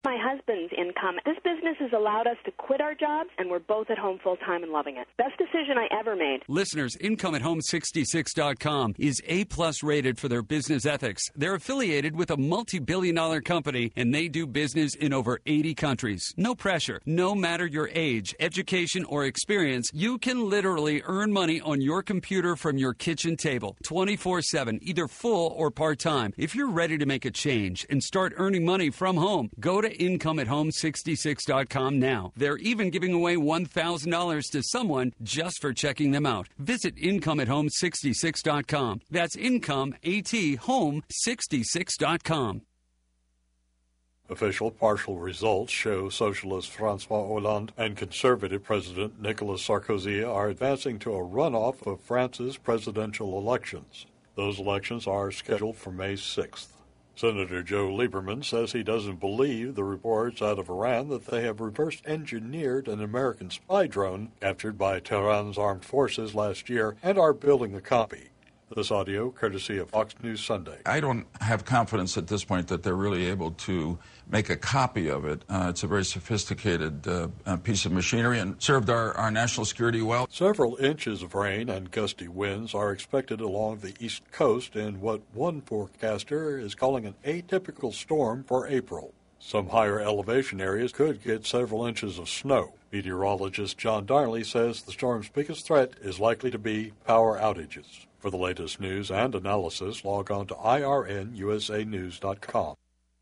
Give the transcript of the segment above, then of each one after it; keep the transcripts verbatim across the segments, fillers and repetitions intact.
my husband's income. This business has allowed us to quit our jobs, and we're both at home full-time and loving it. Best decision I ever made. Listeners, income at home sixty-six dot com is A-plus rated for their business ethics. They're affiliated with a multi-billion dollar company, and they do business in over eighty countries. No pressure. No matter your age, education, or experience, you can literally earn money on your computer from your kitchen table, twenty-four seven, either full or part-time. If you're ready to make a change and start earning money from home, go to income at home sixty-six dot com now. They're even giving away one thousand dollars to someone just for checking them out. Visit income at home sixty-six dot com. That's income, at home sixty-six dot com. Official partial results show Socialist François Hollande and Conservative President Nicolas Sarkozy are advancing to a runoff of France's presidential elections. Those elections are scheduled for May sixth. Senator Joe Lieberman says he doesn't believe the reports out of Iran that they have reverse-engineered an American spy drone captured by Tehran's armed forces last year and are building a copy. This audio courtesy of Fox News Sunday. I don't have confidence at this point that they're really able to make a copy of it. Uh, it's a very sophisticated uh, uh, piece of machinery and served our, our national security well. Several inches of rain and gusty winds are expected along the east coast in what one forecaster is calling an atypical storm for April. Some higher elevation areas could get several inches of snow. Meteorologist John Darnley says the storm's biggest threat is likely to be power outages. For the latest news and analysis, log on to I R N U S A news dot com.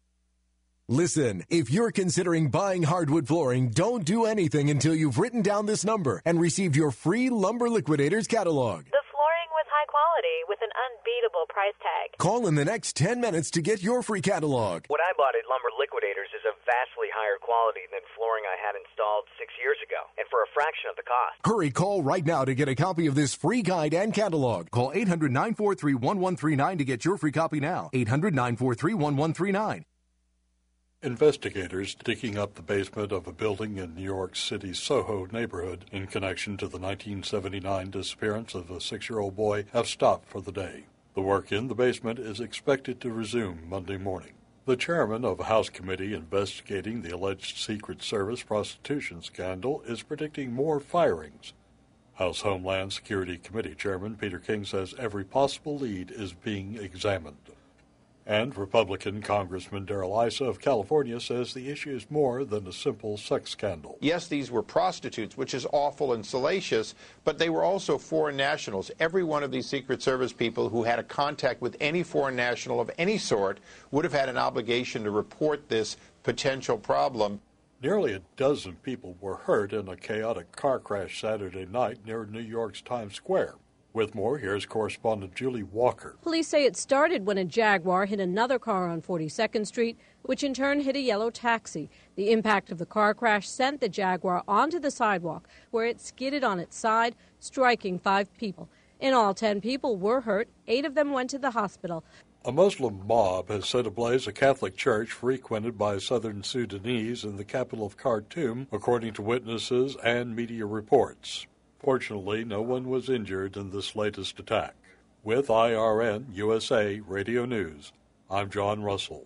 Listen, if you're considering buying hardwood flooring, don't do anything until you've written down this number and received your free Lumber Liquidators catalog. The flooring with high quality with an unbeatable price tag. Call in the next ten minutes to get your free catalog. What I bought at Lumber Liquidators is a vastly higher quality than flooring I had installed six years ago, and for a fraction of the cost. Hurry, call right now to get a copy of this free guide and catalog. Call eight hundred, nine four three, one one three nine to get your free copy now. eight hundred, nine four three, one one three nine. Investigators digging up the basement of a building in New York City's Soho neighborhood in connection to the nineteen seventy-nine disappearance of a six-year-old boy have stopped for the day. The work in the basement is expected to resume Monday morning. The chairman of a House committee investigating the alleged Secret Service prostitution scandal is predicting more firings. House Homeland Security Committee Chairman Peter King says every possible lead is being examined. And Republican Congressman Darrell Issa of California says the issue is more than a simple sex scandal. Yes, these were prostitutes, which is awful and salacious, but they were also foreign nationals. Every one of these Secret Service people who had a contact with any foreign national of any sort would have had an obligation to report this potential problem. Nearly a dozen people were hurt in a chaotic car crash Saturday night near New York's Times Square. With more, here's correspondent Julie Walker. Police say it started when a Jaguar hit another car on forty-second Street, which in turn hit a yellow taxi. The impact of the car crash sent the Jaguar onto the sidewalk, where it skidded on its side, striking five people. In all, ten people were hurt. Eight of them went to the hospital. A Muslim mob has set ablaze a Catholic church frequented by Southern Sudanese in the capital of Khartoum, according to witnesses and media reports. Fortunately, no one was injured in this latest attack. With I R N U S A Radio News, I'm John Russell.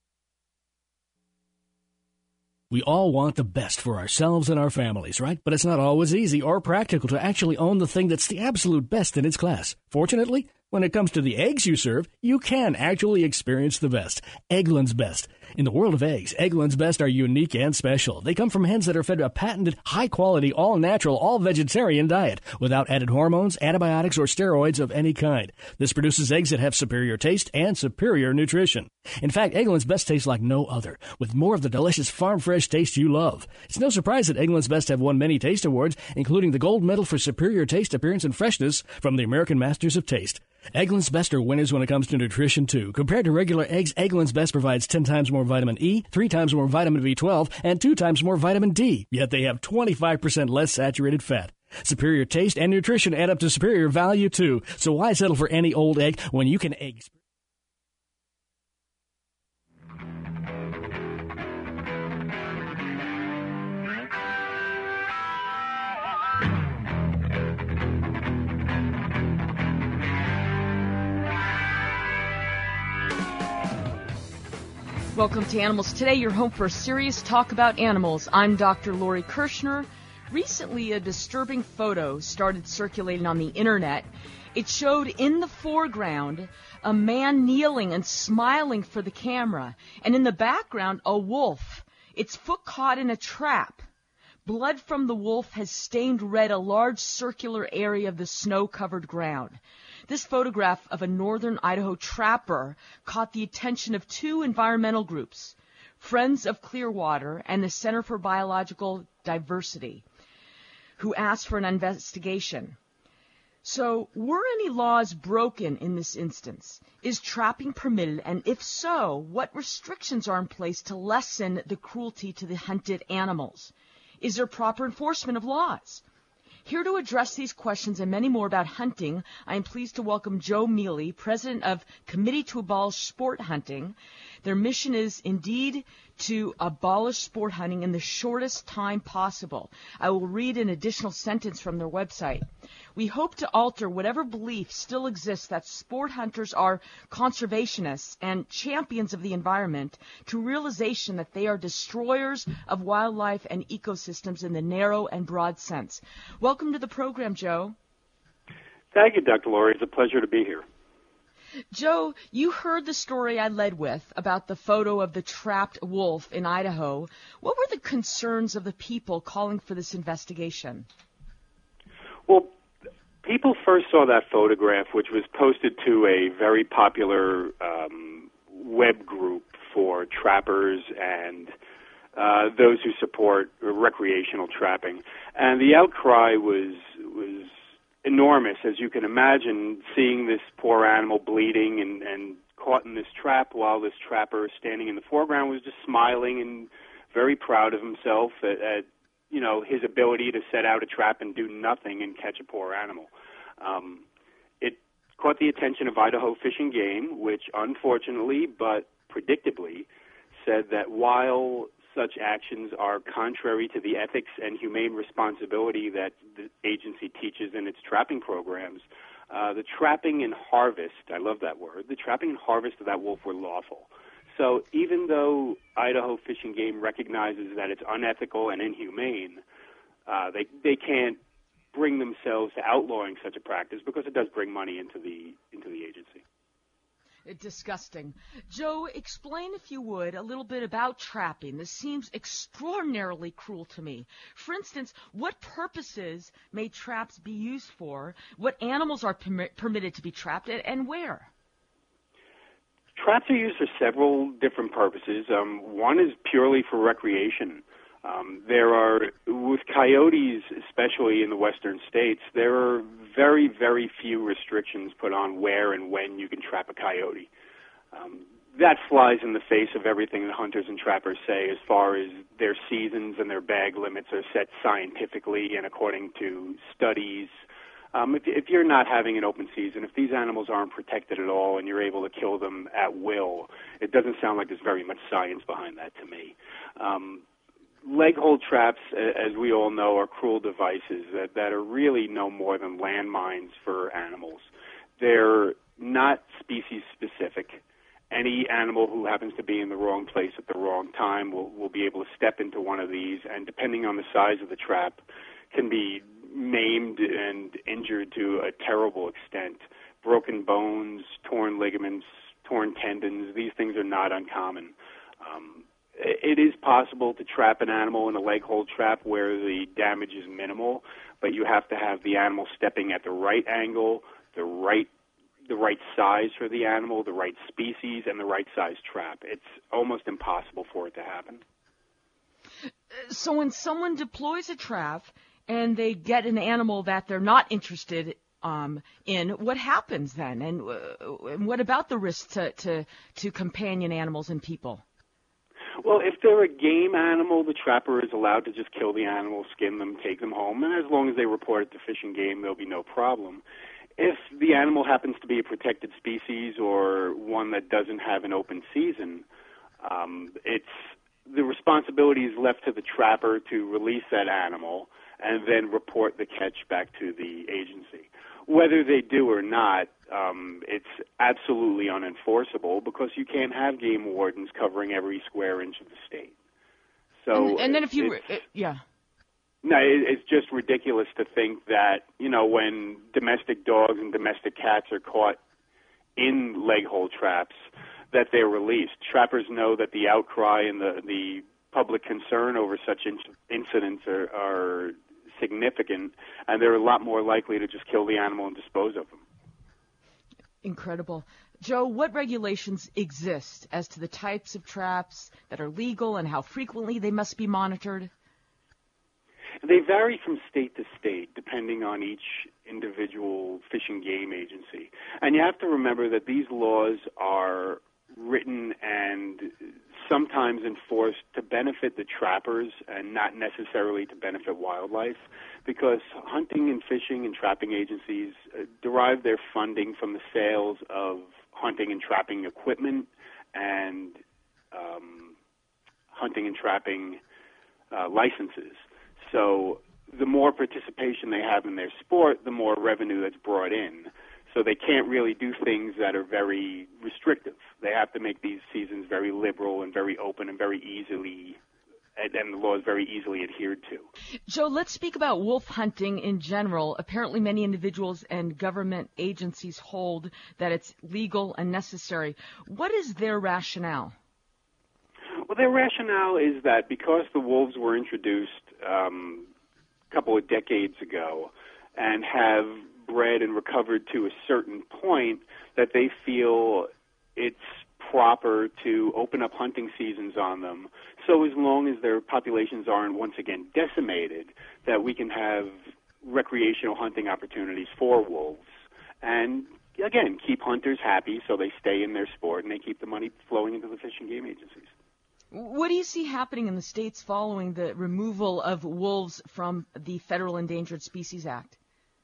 We all want the best for ourselves and our families, right? But it's not always easy or practical to actually own the thing that's the absolute best in its class. Fortunately, when it comes to the eggs you serve, you can actually experience the best. Eggland's Best. In the world of eggs, Eggland's Best are unique and special. They come from hens that are fed a patented, high-quality, all-natural, all-vegetarian diet without added hormones, antibiotics, or steroids of any kind. This produces eggs that have superior taste and superior nutrition. In fact, Eggland's Best tastes like no other, with more of the delicious farm-fresh taste you love. It's no surprise that Eggland's Best have won many taste awards, including the gold medal for superior taste, appearance, and freshness from the American Masters of Taste. Eggland's Best are winners when it comes to nutrition, too. Compared to regular eggs, Eggland's Best provides ten times more vitamin E, three times more vitamin B twelve, and two times more vitamin D. Yet they have twenty-five percent less saturated fat. Superior taste and nutrition add up to superior value, too. So why settle for any old egg when you can egg... Welcome to Animals Today, your home for serious talk about animals. I'm Doctor Lori Kirshner. Recently, a disturbing photo started circulating on the internet. It showed in the foreground a man kneeling and smiling for the camera, and in the background, a wolf, its foot caught in a trap. Blood from the wolf has stained red a large circular area of the snow-covered ground. This photograph of a northern Idaho trapper caught the attention of two environmental groups, Friends of Clearwater and the Center for Biological Diversity, who asked for an investigation. So, were any laws broken in this instance? Is trapping permitted? And if so, what restrictions are in place to lessen the cruelty to the hunted animals? Is there proper enforcement of laws? Here to address these questions and many more about hunting, I am pleased to welcome Joe Mealy, president of Committee to Abolish Sport Hunting. Their mission is indeed to abolish sport hunting in the shortest time possible. I will read an additional sentence from their website. We hope to alter whatever belief still exists that sport hunters are conservationists and champions of the environment to realization that they are destroyers of wildlife and ecosystems in the narrow and broad sense. Welcome to the program, Joe. Thank you, Doctor Lori. It's a pleasure to be here. Joe, you heard the story I led with about the photo of the trapped wolf in Idaho. What were the concerns of the people calling for this investigation? Well, people first saw that photograph, which was posted to a very popular um, web group for trappers and uh, those who support recreational trapping. And the outcry was was enormous, as you can imagine, seeing this poor animal bleeding and, and caught in this trap while this trapper standing in the foreground was just smiling and very proud of himself at, at you know, his ability to set out a trap and do nothing and catch a poor animal. Um, it caught the attention of Idaho Fish and Game, which unfortunately but predictably said that while such actions are contrary to the ethics and humane responsibility that the agency teaches in its trapping programs, uh, the trapping and harvest, I love that word, the trapping and harvest of that wolf were lawful. So even though Idaho Fish and Game recognizes that it's unethical and inhumane, uh, they they can't bring themselves to outlawing such a practice because it does bring money into the into the agency. Disgusting. Joe, explain, if you would, a little bit about trapping. This seems extraordinarily cruel to me. For instance, what purposes may traps be used for? What animals are permi- permitted to be trapped, and, and where? Traps are used for several different purposes. Um, one is purely for recreation. Um, there are, with coyotes, especially in the western states, there are very, very few restrictions put on where and when you can trap a coyote. Um, that flies in the face of everything that hunters and trappers say as far as their seasons and their bag limits are set scientifically and according to studies. Um, if, if you're not having an open season, if these animals aren't protected at all and you're able to kill them at will, it doesn't sound like there's very much science behind that to me. Um, Leg hold traps, as we all know, are cruel devices that, that are really no more than landmines for animals. They're not species specific. Any animal who happens to be in the wrong place at the wrong time will, will be able to step into one of these, and depending on the size of the trap, can be maimed and injured to a terrible extent. Broken bones, torn ligaments, torn tendons, these things are not uncommon. Um, It is possible to trap an animal in a leg hold trap where the damage is minimal, but you have to have the animal stepping at the right angle, the right the right size for the animal, the right species, and the right size trap. It's almost impossible for it to happen. So when someone deploys a trap and they get an animal that they're not interested um, in, what happens then? And, uh, and what about the risks to, to, to companion animals and people? Well, if they're a game animal, the trapper is allowed to just kill the animal, skin them, take them home, and as long as they report it to Fish and Game, there'll be no problem. If the animal happens to be a protected species or one that doesn't have an open season, um, it's the responsibility is left to the trapper to release that animal and then report the catch back to the agency. whether they do or not, um, it's absolutely unenforceable because you can't have game wardens covering every square inch of the state. So, and, and then if you, it, it, yeah. No, it, it's just ridiculous to think that, you know, when domestic dogs and domestic cats are caught in leg hole traps, that they're released. Trappers know that the outcry and the, the public concern over such in- incidents are, are significant, and they're a lot more likely to just kill the animal and dispose of them. Incredible. Joe, what regulations exist as to the types of traps that are legal and how frequently they must be monitored? They vary from state to state, depending on each individual fish and game agency. And you have to remember that these laws are written and sometimes enforced to benefit the trappers and not necessarily to benefit wildlife, because hunting and fishing and trapping agencies uh, derive their funding from the sales of hunting and trapping equipment and um, hunting and trapping uh, licenses. So the more participation they have in their sport, the more revenue that's brought in. So they can't really do things that are very restrictive. They have to make these seasons very liberal and very open and very easily, and the law is very easily adhered to. Joe, let's speak about wolf hunting in general. Apparently many individuals and government agencies hold that it's legal and necessary. What is their rationale? Well, their rationale is that because the wolves were introduced um, a couple of decades ago and have bred and recovered to a certain point, that they feel it's proper to open up hunting seasons on them. So as long as their populations aren't once again decimated, that we can have recreational hunting opportunities for wolves. And again, keep hunters happy so they stay in their sport and they keep the money flowing into the fish and game agencies. What do you see happening in the states following the removal of wolves from the Federal Endangered Species Act?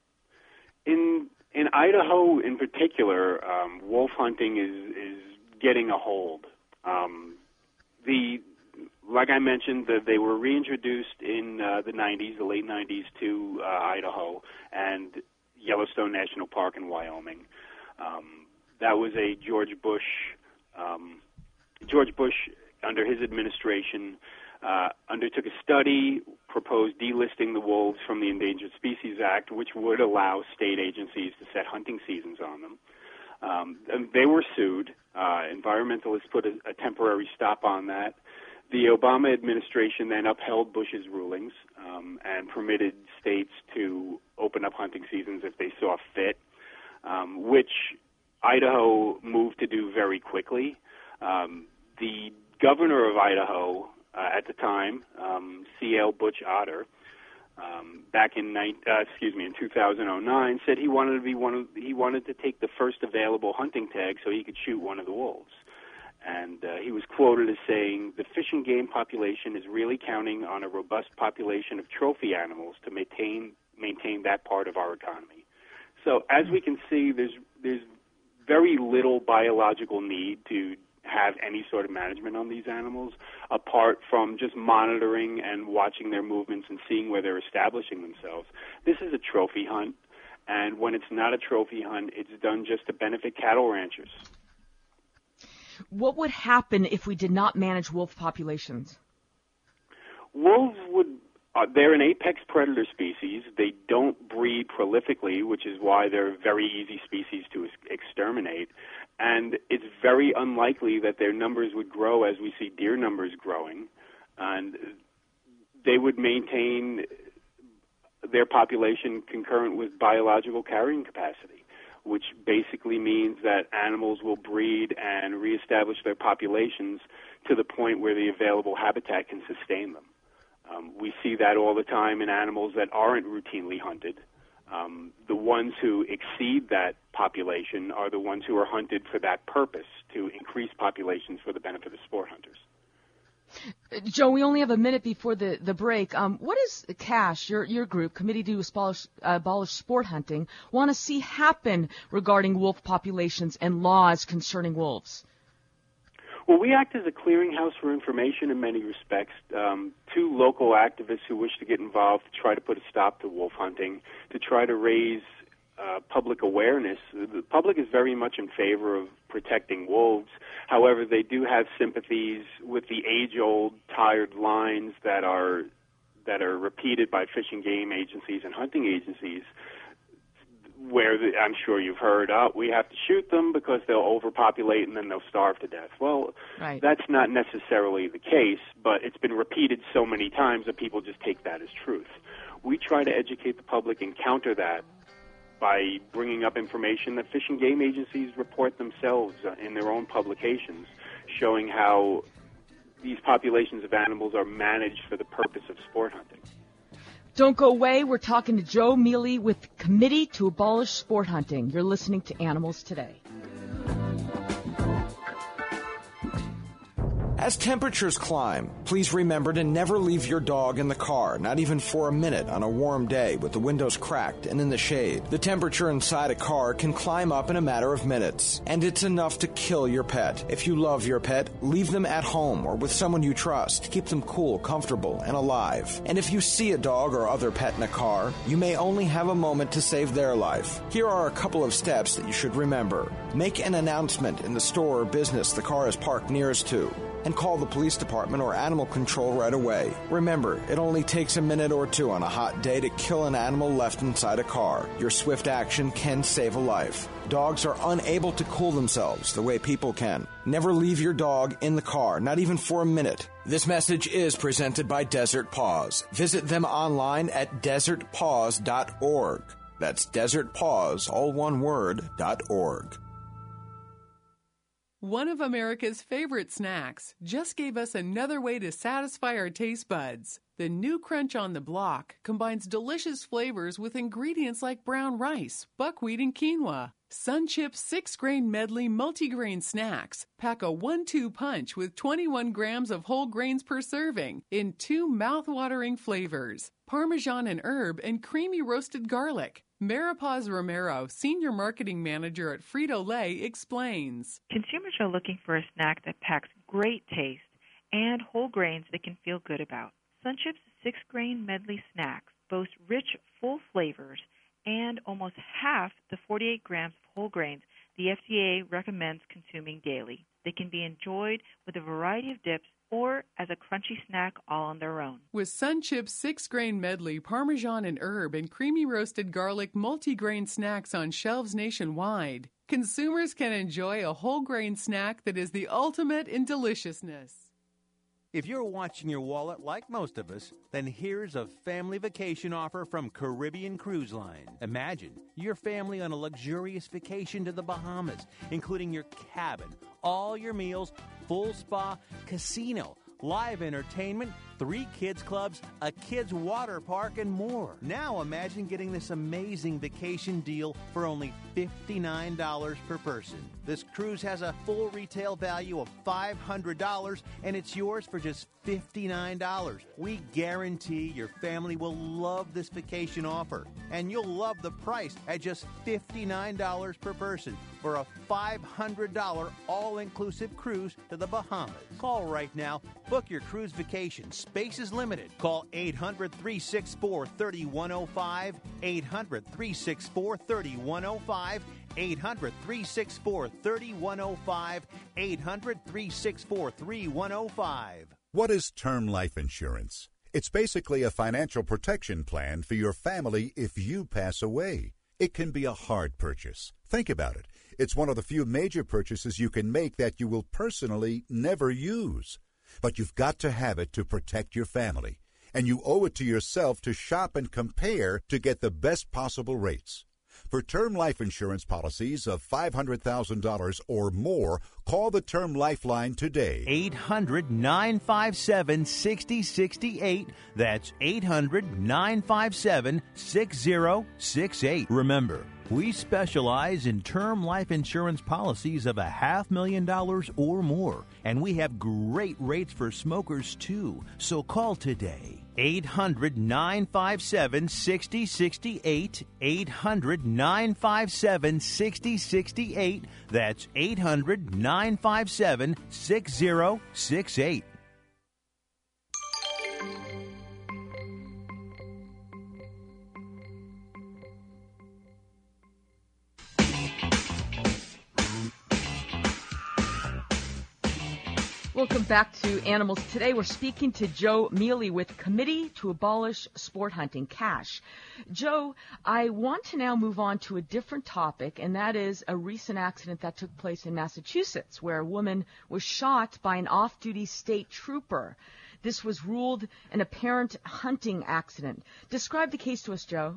In in Idaho, in particular, um, wolf hunting is is getting a hold. Um, the like I mentioned, the, they were reintroduced in uh, the nineties, the late nineties, to uh, Idaho and Yellowstone National Park in Wyoming. Um, that was a George Bush um, George Bush. Under his administration, uh, undertook a study, proposed delisting the wolves from the Endangered Species Act, which would allow state agencies to set hunting seasons on them. Um, and they were sued. Uh, environmentalists put a, a temporary stop on that. The Obama administration then upheld Bush's rulings um, and permitted states to open up hunting seasons if they saw fit, um, which Idaho moved to do very quickly. Um, the governor of Idaho uh, at the time, um, C L Butch Otter, um, back in ni- uh, excuse me in two thousand nine, said he wanted to be one of he wanted to take the first available hunting tag so he could shoot one of the wolves. And uh, he was quoted as saying, "The fish and game population is really counting on a robust population of trophy animals to maintain maintain that part of our economy." So as we can see, there's there's very little biological need to have any sort of management on these animals, apart from just monitoring and watching their movements and seeing where they're establishing themselves. This is a trophy hunt, and when it's not a trophy hunt, it's done just to benefit cattle ranchers. What would happen if we did not manage wolf populations? Wolves would, uh, they're an apex predator species. They don't breed prolifically, which is why they're a very easy species to exterminate. And it's very unlikely that their numbers would grow as we see deer numbers growing. And they would maintain their population concurrent with biological carrying capacity, which basically means that animals will breed and reestablish their populations to the point where the available habitat can sustain them. Um, we see that all the time in animals that aren't routinely hunted. Um, the ones who exceed that population are the ones who are hunted for that purpose, to increase populations for the benefit of sport hunters. Joe, we only have a minute before the, the break. Um, what is CASH, your, your group, Committee to Abolish, uh, Abolish Sport Hunting, want to see happen regarding wolf populations and laws concerning wolves? Well, we act as a clearinghouse for information in many respects. Um, two local activists who wish to get involved to try to put a stop to wolf hunting, to try to raise uh, public awareness. The public is very much in favor of protecting wolves. However, they do have sympathies with the age-old, tired lines that are that are repeated by fish and game agencies and hunting agencies, where the, I'm sure you've heard, oh, we have to shoot them because they'll overpopulate and then they'll starve to death. Well, right. That's not necessarily the case, but it's been repeated so many times that people just take that as truth. We try to educate the public and counter that by bringing up information that fish and game agencies report themselves uh, in their own publications, showing how these populations of animals are managed for the purpose of sport hunting. Don't go away. We're talking to Joe Mealy with the Committee to Abolish Sport Hunting. You're listening to Animals Today. As temperatures climb, please remember to never leave your dog in the car, not even for a minute on a warm day with the windows cracked and in the shade. The temperature inside a car can climb up in a matter of minutes, and it's enough to kill your pet. If you love your pet, leave them at home or with someone you trust. Keep them cool, comfortable, and alive. And if you see a dog or other pet in a car, you may only have a moment to save their life. Here are a couple of steps that you should remember. Make an announcement in the store or business the car is parked nearest to, and call the police department or animal control right away. Remember, it only takes a minute or two on a hot day to kill an animal left inside a car. Your swift action can save a life. Dogs are unable to cool themselves the way people can. Never leave your dog in the car, not even for a minute. This message is presented by Desert Paws. Visit them online at desert paws dot org. That's Desert Paws, all one word, dot org. One of America's favorite snacks just gave us another way to satisfy our taste buds. The new Crunch on the Block combines delicious flavors with ingredients like brown rice, buckwheat, and quinoa. SunChips six-grain medley multigrain snacks pack a one two punch with twenty-one grams of whole grains per serving in two mouth-watering flavors, Parmesan and herb and creamy roasted garlic. Maripaz Romero, Senior Marketing Manager at Frito-Lay, explains. Consumers are looking for a snack that packs great taste and whole grains they can feel good about. SunChips six-grain medley snacks boast rich, full flavors and almost half the forty-eight grams of whole grains the F D A recommends consuming daily. They can be enjoyed with a variety of dips or as a crunchy snack all on their own. With SunChips six-grain medley, Parmesan and herb, and creamy roasted garlic multi-grain snacks on shelves nationwide, consumers can enjoy a whole grain snack that is the ultimate in deliciousness. If you're watching your wallet like most of us, then here's a family vacation offer from Caribbean Cruise Line. Imagine your family on a luxurious vacation to the Bahamas, including your cabin, all your meals, full spa, casino, live entertainment, three kids clubs, a kids water park, and more. Now imagine getting this amazing vacation deal for only fifty-nine dollars per person. This cruise has a full retail value of five hundred dollars, and it's yours for just fifty-nine dollars. We guarantee your family will love this vacation offer, and you'll love the price at just fifty-nine dollars per person for a five hundred dollars all-inclusive cruise to the Bahamas. Call right now. Book your cruise vacation. Space is limited. Call eight hundred, three six four, three one zero five, eight hundred, three six four, three one zero five, eight hundred, three six four, three one zero five, eight hundred, three six four, three one zero five. What is term life insurance? It's basically a financial protection plan for your family if you pass away. It can be a hard purchase. Think about it. It's one of the few major purchases you can make that you will personally never use. But you've got to have it to protect your family, and you owe it to yourself to shop and compare to get the best possible rates. For term life insurance policies of five hundred thousand dollars or more, call the Term Lifeline today. eight hundred, nine five seven, six zero six eight. That's eight hundred, nine five seven, six zero six eight. Remember, we specialize in term life insurance policies of a half million dollars or more, and we have great rates for smokers, too. So call today. eight hundred, nine five seven, six zero six eight. eight hundred, nine five seven, six zero six eight. That's eight hundred, nine five seven, six zero six eight. Welcome back to Animals Today. We're speaking to Joe Mealy with Committee to Abolish Sport Hunting, CASH. Joe, I want to now move on to a different topic, and that is a recent accident that took place in Massachusetts where a woman was shot by an off-duty state trooper. This was ruled an apparent hunting accident. Describe the case to us, Joe.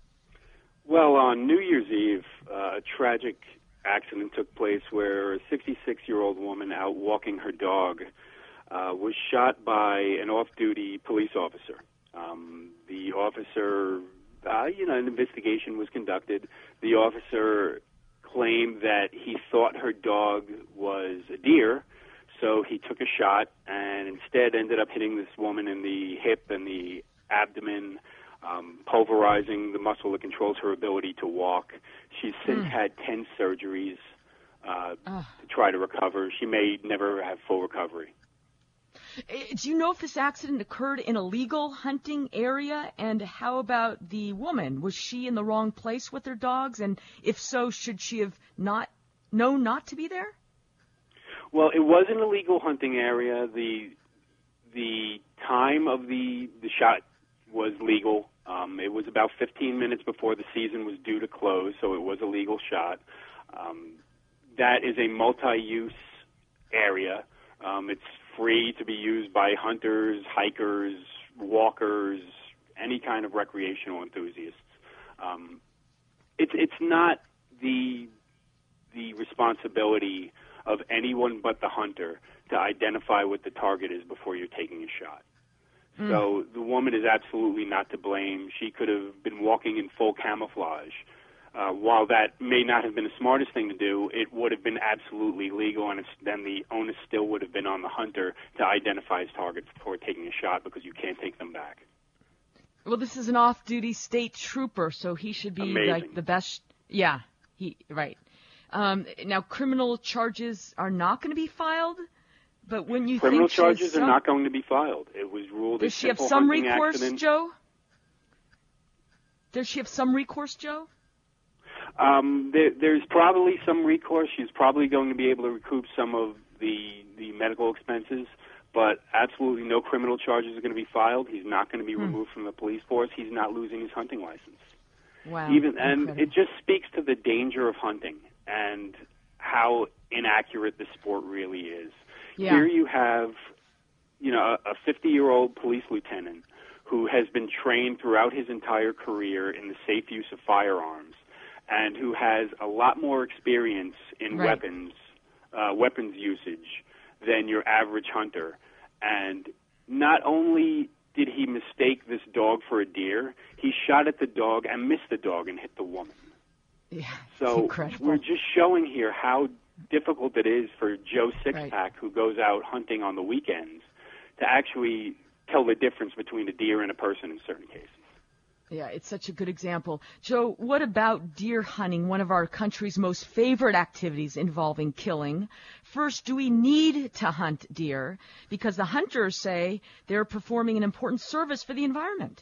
Well, on New Year's Eve, uh, a tragic accident took place where a sixty-six-year-old woman out walking her dog uh, was shot by an off-duty police officer. Um, the officer, uh, you know, an investigation was conducted. The officer claimed that he thought her dog was a deer, so he took a shot and instead ended up hitting this woman in the hip and the abdomen, Um, pulverizing the muscle that controls her ability to walk. She's since mm. had ten surgeries uh, to try to recover. She may never have full recovery. Do you know if this accident occurred in a legal hunting area? And how about the woman? Was she in the wrong place with her dogs? And if so, should she have not known not to be there? Well, it was an illegal hunting area. The the time of the the shot was legal. Um, it was about fifteen minutes before the season was due to close, so it was a legal shot. Um, that is a multi-use area. Um, it's free to be used by hunters, hikers, walkers, any kind of recreational enthusiasts. Um, it's it's not the the responsibility of anyone but the hunter to identify what the target is before you're taking a shot. Mm. So the woman is absolutely not to blame. She could have been walking in full camouflage. Uh, while that may not have been the smartest thing to do, it would have been absolutely legal, and it's, then the onus still would have been on the hunter to identify his target before taking a shot, because you can't take them back. Well, this is an off-duty state trooper, so he should be Amazing. like the best. Yeah, he right. Um, now, criminal charges are not going to be filed, but when you criminal think charges some, are not going to be filed. It was ruled does a she have simple some hunting recourse, accident. Joe? Does she have some recourse, Joe? Um, there, there's probably some recourse. She's probably going to be able to recoup some of the the medical expenses, but absolutely no criminal charges are going to be filed. He's not going to be hmm. removed from the police force. He's not losing his hunting license. Wow. Even and Incredible. It just speaks to the danger of hunting and how inaccurate the sport really is. Yeah. Here you have, you know, a fifty-year-old police lieutenant who has been trained throughout his entire career in the safe use of firearms, and who has a lot more experience in right. weapons, uh, weapons usage than your average hunter. And not only did he mistake this dog for a deer, he shot at the dog and missed the dog and hit the woman. Yeah, so incredible. We're just showing here how difficult it is for Joe Sixpack, right. who goes out hunting on the weekends, to actually tell the difference between a deer and a person in certain cases. Yeah, it's such a good example. Joe, what about deer hunting, one of our country's most favorite activities involving killing? First, do we need to hunt deer? Because the hunters say they're performing an important service for the environment.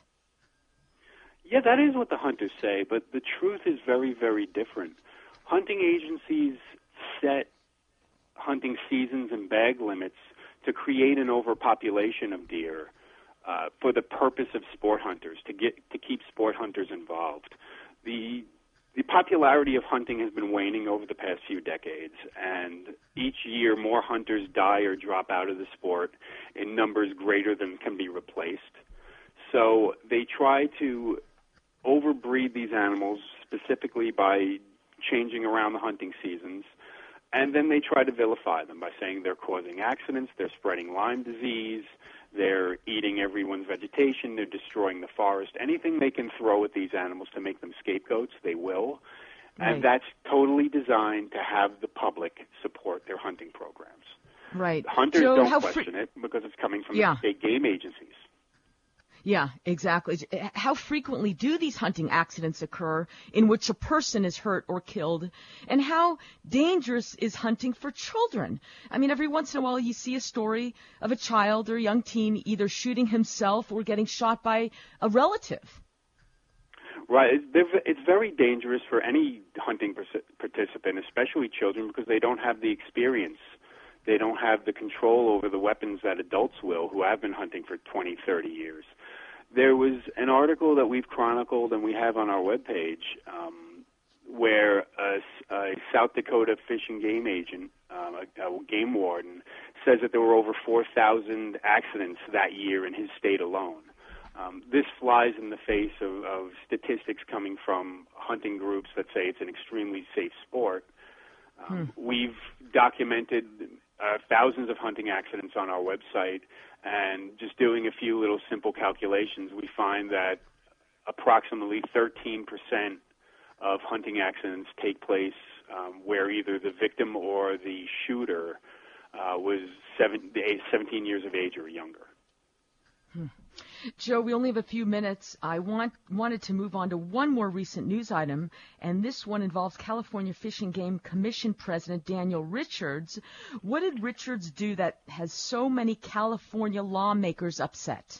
Yeah, that is what the hunters say, but the truth is very, very different. Hunting agencies set hunting seasons and bag limits to create an overpopulation of deer uh, for the purpose of sport hunters, to get to keep sport hunters involved. The the popularity of hunting has been waning over the past few decades, and each year more hunters die or drop out of the sport in numbers greater than can be replaced. So they try to overbreed these animals, specifically by changing around the hunting seasons, and then they try to vilify them by saying they're causing accidents, they're spreading Lyme disease, they're eating everyone's vegetation, they're destroying the forest. Anything they can throw at these animals to make them scapegoats, they will. Right. And that's totally designed to have the public support their hunting programs. Right. Hunters Joe, don't how question fre- it because it's coming from yeah. the state game agencies. Yeah, exactly. How frequently do these hunting accidents occur in which a person is hurt or killed? And how dangerous is hunting for children? I mean, every once in a while you see a story of a child or a young teen either shooting himself or getting shot by a relative. Right. It's very dangerous for any hunting participant, especially children, because they don't have the experience They don't have the control over the weapons that adults will, who have been hunting for twenty, thirty years. There was an article that we've chronicled and we have on our webpage um, where a, a South Dakota Fish and Game agent, um, a, a game warden, says that there were over four thousand accidents that year in his state alone. Um, this flies in the face of, of statistics coming from hunting groups that say it's an extremely safe sport. Um, hmm. We've documented uh, thousands of hunting accidents on our website, and just doing a few little simple calculations, we find that approximately thirteen percent of hunting accidents take place um, where either the victim or the shooter uh, was seven, seventeen years of age or younger. Hmm. Joe, we only have a few minutes. I want wanted to move on to one more recent news item, and this one involves California Fish and Game Commission President Daniel Richards. What did Richards do that has so many California lawmakers upset?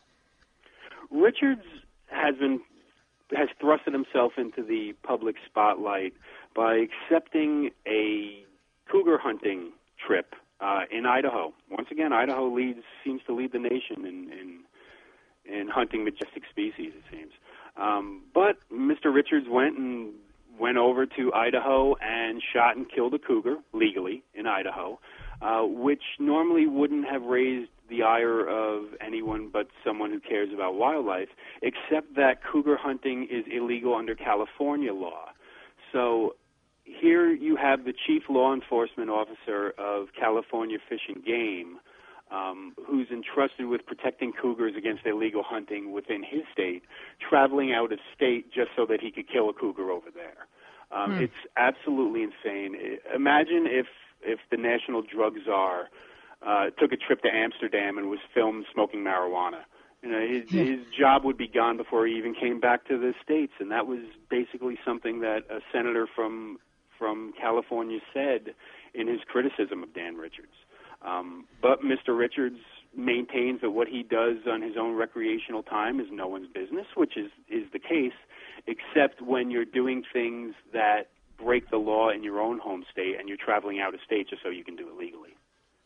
Richards has been has thrusted himself into the public spotlight by accepting a cougar hunting trip uh, in Idaho. Once again, Idaho leads seems to lead the nation in, in in hunting majestic species, it seems. Um, but Mister Richards went and went over to Idaho and shot and killed a cougar legally in Idaho, uh, which normally wouldn't have raised the ire of anyone but someone who cares about wildlife, except that cougar hunting is illegal under California law. So here you have the chief law enforcement officer of California Fish and Game, Um, who's entrusted with protecting cougars against illegal hunting within his state, traveling out of state just so that he could kill a cougar over there. Um, hmm. It's absolutely insane. Imagine if if the national drug czar uh, took a trip to Amsterdam and was filmed smoking marijuana. You know, his, yeah. his job would be gone before he even came back to the States, and that was basically something that a senator from from California said in his criticism of Dan Richards. Um, but Mister Richards maintains that what he does on his own recreational time is no one's business, which is, is the case, except when you're doing things that break the law in your own home state and you're traveling out of state just so you can do it legally.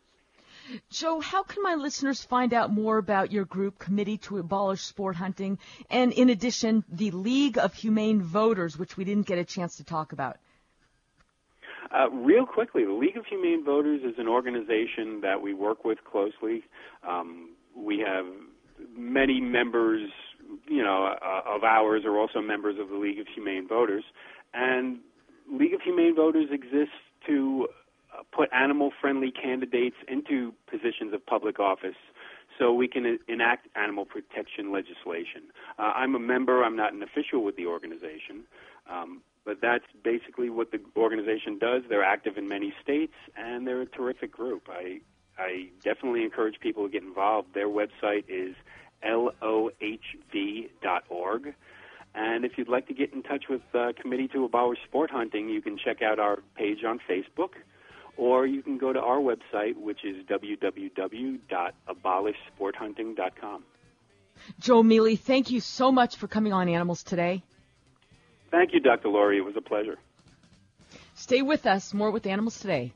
Joe, how can my listeners find out more about your group, Committee to Abolish Sport Hunting, and in addition, the League of Humane Voters, which we didn't get a chance to talk about? Uh, real quickly, the League of Humane Voters is an organization that we work with closely. Um, we have many members, you know, uh, of ours are also members of the League of Humane Voters. And League of Humane Voters exists to uh, put animal-friendly candidates into positions of public office so we can enact animal protection legislation. Uh, I'm a member. I'm not an official with the organization. Um, But that's basically what the organization does. They're active in many states, and they're a terrific group. I I definitely encourage people to get involved. Their website is L O H V dot org. And if you'd like to get in touch with uh, Committee to Abolish Sport Hunting, you can check out our page on Facebook, or you can go to our website, which is w w w dot abolish sport hunting dot com. Joe Mealy, thank you so much for coming on Animals Today. Thank you, Doctor Laurie. It was a pleasure. Stay with us. More with Animals Today.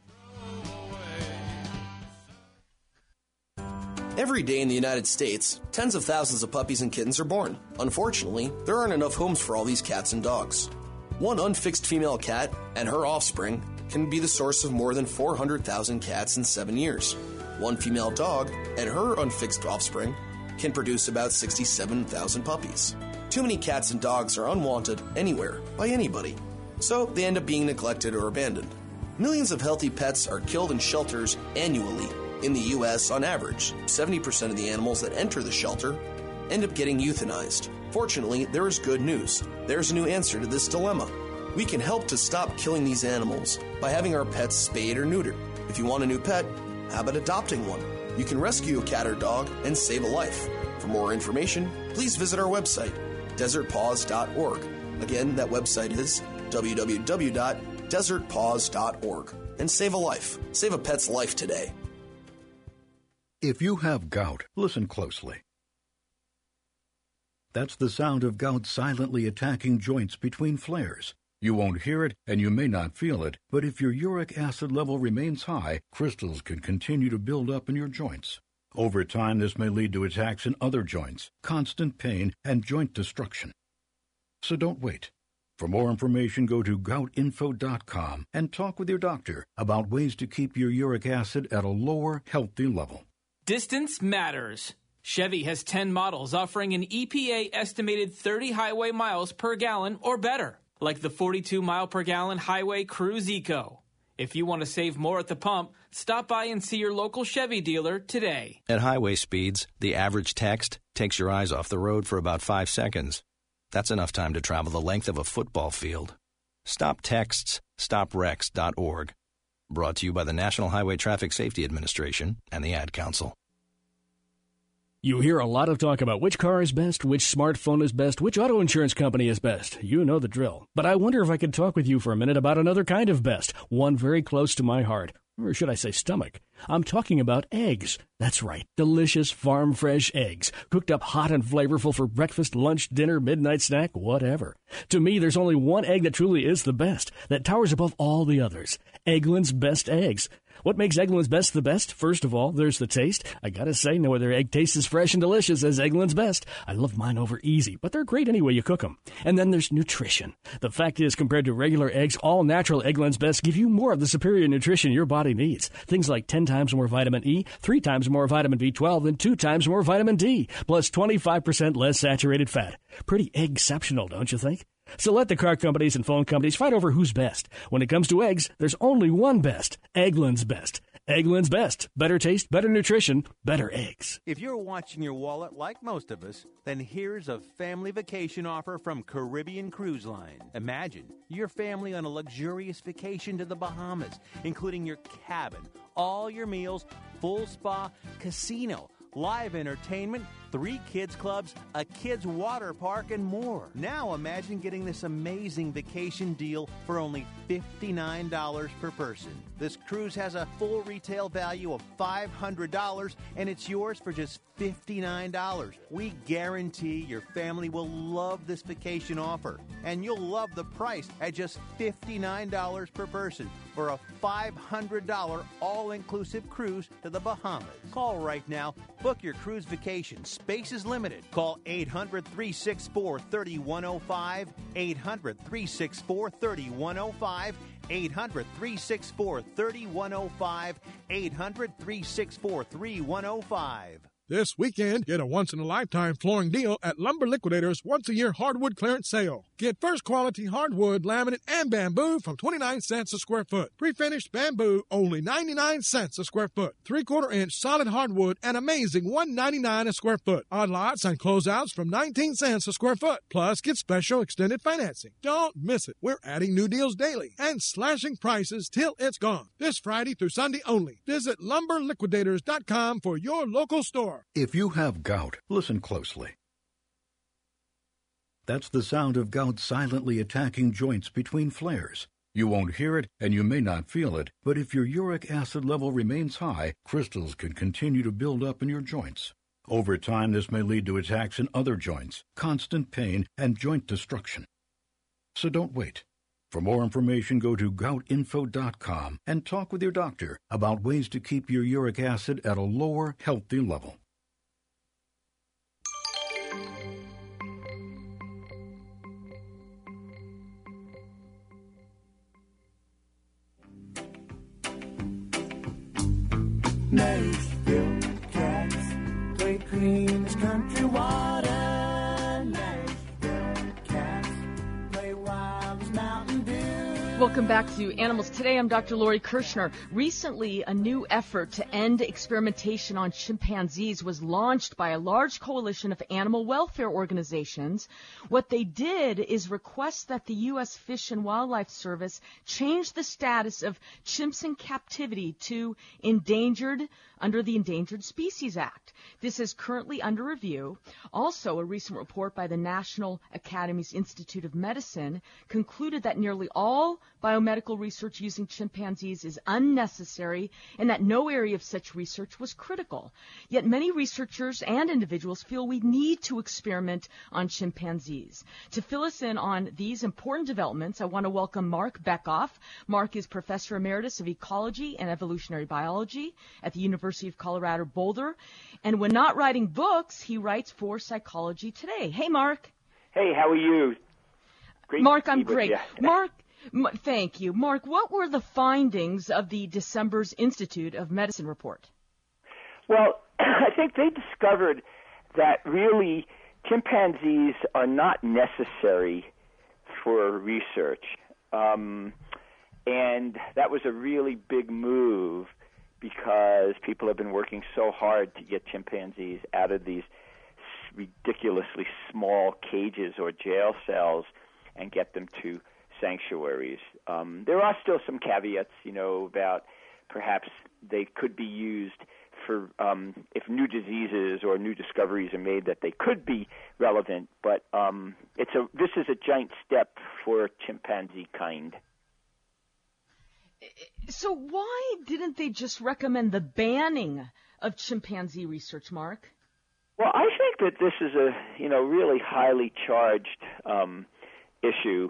Every day in the United States, tens of thousands of puppies and kittens are born. Unfortunately, there aren't enough homes for all these cats and dogs. One unfixed female cat and her offspring can be the source of more than four hundred thousand cats in seven years. One female dog and her unfixed offspring can produce about sixty-seven thousand puppies. Too many cats and dogs are unwanted anywhere by anybody, so they end up being neglected or abandoned. Millions of healthy pets are killed in shelters annually. In the U S, on average, seventy percent of the animals that enter the shelter end up getting euthanized. Fortunately, there is good news. There's a new answer to this dilemma. We can help to stop killing these animals by having our pets spayed or neutered. If you want a new pet, how about adopting one? You can rescue a cat or dog and save a life. For more information, please visit our website, desert paws dot org. Again, that website is w w w dot desert paws dot org. And save a life. Save a pet's life today. If you have gout, listen closely. That's the sound of gout silently attacking joints between flares. You won't hear it, and you may not feel it, but if your uric acid level remains high, crystals can continue to build up in your joints. Over time, this may lead to attacks in other joints, constant pain, and joint destruction. So don't wait. For more information, go to gout info dot com and talk with your doctor about ways to keep your uric acid at a lower, healthy level. Distance matters. Chevy has ten models offering an E P A-estimated thirty highway miles per gallon or better, like the forty-two mile per gallon Highway Cruise Eco. If you want to save more at the pump, stop by and see your local Chevy dealer today. At highway speeds, the average text takes your eyes off the road for about five seconds. That's enough time to travel the length of a football field. Stop texts, stop wrecks dot org. Brought to you by the National Highway Traffic Safety Administration and the Ad Council. You hear a lot of talk about which car is best, which smartphone is best, which auto insurance company is best. You know the drill. But I wonder if I could talk with you for a minute about another kind of best, one very close to my heart. Or should I say stomach? I'm talking about eggs. That's right, delicious farm-fresh eggs, cooked up hot and flavorful for breakfast, lunch, dinner, midnight snack, whatever. To me, there's only one egg that truly is the best, that towers above all the others. Eggland's Best Eggs. What makes Eggland's Best the best? First of all, there's the taste. I gotta say, no other egg tastes as fresh and delicious as Eggland's Best. I love mine over easy, but they're great any way you cook them. And then there's nutrition. The fact is, compared to regular eggs, all natural Eggland's Best give you more of the superior nutrition your body needs. Things like ten times more vitamin E, three times more vitamin B twelve, and two times more vitamin D, plus twenty-five percent less saturated fat. Pretty egg-ceptional, don't you think? So let the car companies and phone companies fight over who's best. When it comes to eggs, there's only one best. Eggland's Best. Eggland's Best. Better taste, better nutrition, better eggs. If you're watching your wallet like most of us, then here's a family vacation offer from Caribbean Cruise Line. Imagine your family on a luxurious vacation to the Bahamas, including your cabin, all your meals, full spa, casino, live entertainment, three kids clubs, a kids water park, and more. Now imagine getting this amazing vacation deal for only fifty-nine dollars per person. This cruise has a full retail value of five hundred dollars, and it's yours for just fifty-nine dollars. We guarantee your family will love this vacation offer, and you'll love the price at just fifty-nine dollars per person for a five hundred dollars all-inclusive cruise to the Bahamas. Call right now. Book your cruise vacation. Space is limited. Call eight hundred, three six four, three one zero five, eight hundred, three six four, three one zero five, eight hundred, three six four, three one zero five, eight hundred, three six four, three one zero five. This weekend, get a once-in-a-lifetime flooring deal at Lumber Liquidators' once-a-year hardwood clearance sale. Get first-quality hardwood, laminate, and bamboo from twenty-nine cents a square foot. Pre-finished bamboo, only ninety-nine cents a square foot. Three-quarter inch solid hardwood, an amazing one ninety-nine a square foot. Odd lots and closeouts from nineteen cents a square foot. Plus, get special extended financing. Don't miss it. We're adding new deals daily and slashing prices till it's gone. This Friday through Sunday only. Visit lumber liquidators dot com for your local store. If you have gout, listen closely. That's the sound of gout silently attacking joints between flares. You won't hear it, and you may not feel it, but if your uric acid level remains high, crystals can continue to build up in your joints. Over time, this may lead to attacks in other joints, constant pain, and joint destruction. So don't wait. For more information, go to gout info dot com and talk with your doctor about ways to keep your uric acid at a lower, healthy level. Nashville cats play clean as country water. Nashville cats play wild as Mountain Dew. Welcome back to Animals Today. I'm Doctor Lori Kirshner. Recently, a new effort to end experimentation on chimpanzees was launched by a large coalition of animal welfare organizations. What they did is request that the U S Fish and Wildlife Service change the status of chimps in captivity to endangered under the Endangered Species Act. This is currently under review. Also, a recent report by the National Academies Institute of Medicine concluded that nearly all biomedical research using chimpanzees is unnecessary and that no area of such research was critical. Yet many researchers and individuals feel we need to experiment on chimpanzees. To fill us in on these important developments, I want to welcome Mark Bekoff. Mark is Professor Emeritus of Ecology and Evolutionary Biology at the University of Colorado Boulder. And when not writing books, he writes for Psychology Today. Hey, Mark. Hey, how are you? Great Mark, to I'm be with great. you. Mark, m- thank you. Mark, what were the findings of the December's Institute of Medicine report? Well, I think they discovered that really chimpanzees are not necessary for research. Um, and that was a really big move because people have been working so hard to get chimpanzees out of these ridiculously small cages or jail cells and get them to sanctuaries. Um, there are still some caveats, you know, about perhaps they could be used for um, if new diseases or new discoveries are made that they could be relevant. But um, it's a this is a giant step for chimpanzee kind. So why didn't they just recommend the banning of chimpanzee research, Mark? Well, I think that this is a you know really highly charged um, issue.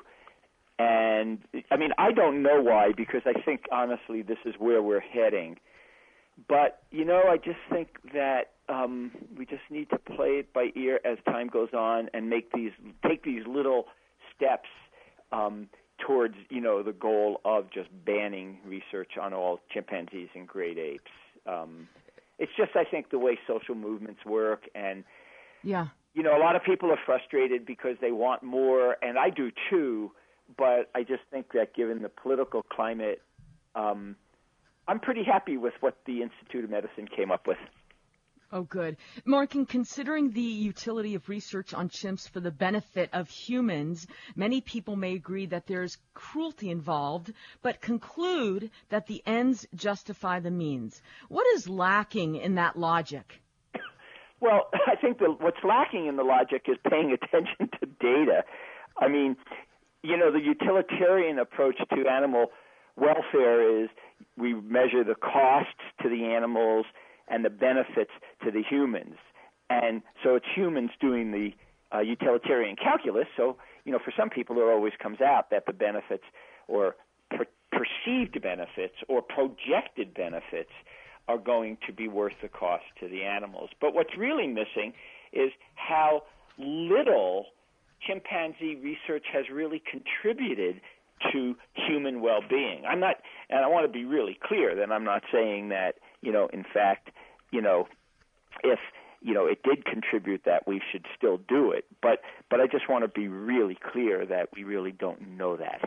And, I mean, I don't know why, because I think, honestly, this is where we're heading. But, you know, I just think that um, we just need to play it by ear as time goes on and make these take these little steps um, towards, you know, the goal of just banning research on all chimpanzees and great apes. Um, it's just, I think, the way social movements work. And, yeah. you know, a lot of people are frustrated because they want more, and I do too. But I just think that given the political climate, um, I'm pretty happy with what the Institute of Medicine came up with. Oh, good. Mark, in considering the utility of research on chimps for the benefit of humans, many people may agree that there's cruelty involved, but conclude that the ends justify the means. What is lacking in that logic? Well, I think the, what's lacking in the logic is paying attention to data. I mean, you know, the utilitarian approach to animal welfare is we measure the costs to the animals and the benefits to the humans. And so it's humans doing the uh, utilitarian calculus. So, you know, for some people it always comes out that the benefits or per- perceived benefits or projected benefits are going to be worth the cost to the animals. But what's really missing is how little chimpanzee research has really contributed to human well-being. I'm not, and I want to be really clear that I'm not saying that, you know, in fact, you know, if, you know, it did contribute that we should still do it. But, but I just want to be really clear that we really don't know that.